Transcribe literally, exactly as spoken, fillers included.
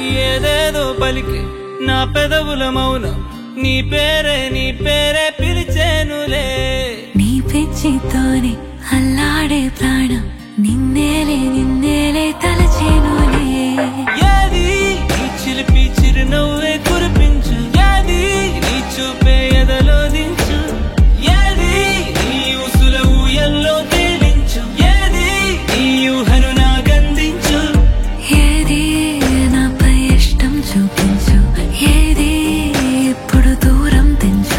ఏదేదో పలికి నా పెదవుల మౌనం నీ పేరే నీ పేరే పిలిచేనులే నీ పిచ్చితోనే అల్లాడే ప్రాణం నిన్నేలే నిన్నేలే తలచేనులే ఏది ఈ చిలిపి చిరునవ్వే